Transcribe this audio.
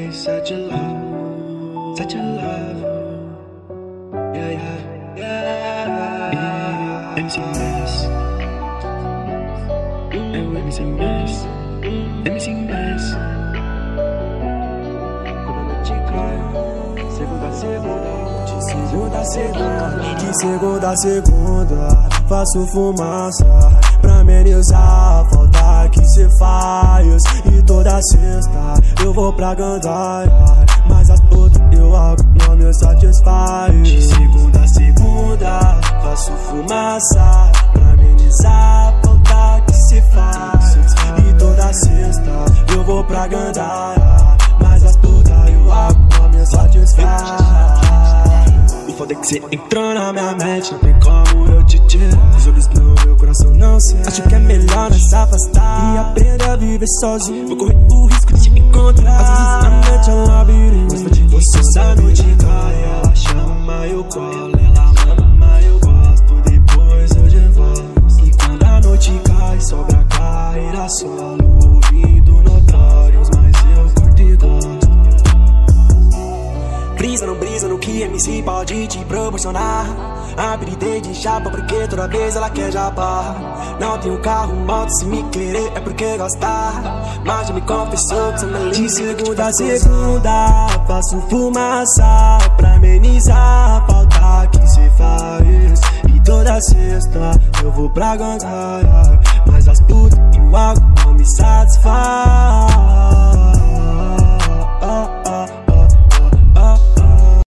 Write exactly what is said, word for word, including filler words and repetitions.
me such a love, such a love. Yeah, yeah, yeah. M C Mess. É o M C Mess. M C Mess. Quando a noite cai, segunda a segunda, de segunda a segunda, de segunda a segunda, faço fumaça pra amenizar a falta que cê faz. E toda sexta eu vou pra gandaia, mas as putas eu hago não me satisfaz. de segunda a segunda, Faço fumaça pra amenizar a falta que cê faz. E toda sexta eu vou pra gandaia, mas as putas eu hago não me satisfaz. o foda é que cê entrou na minha mente, não tem como eu te tirar. Os olhos não, meu coração não sente. Acho que é melhor nós afastar e aprender a viver sozinho. Vou correr o risco de te encontrar. Às vezes a mente é um labirinto, mas pode você da noite cai, ela chama, eu colo, ela mama, eu gosto, depois eu devolvo. e quando a noite cai, sobra carreira solo, ouvindo notórios, mas eu curto e gosto. Brisa não brisa no que M C pode te proporcionar. Habilidade de chapa porque toda vez ela quer japar. Não tenho carro, moto, se me querer é porque gostar. Mas já me confessou que sou delícia. De segunda a segunda, faço fumaça pra amenizar a falta que cê faz. E toda sexta eu vou pra gandaia, mas as putas e o álcool não me satisfaz.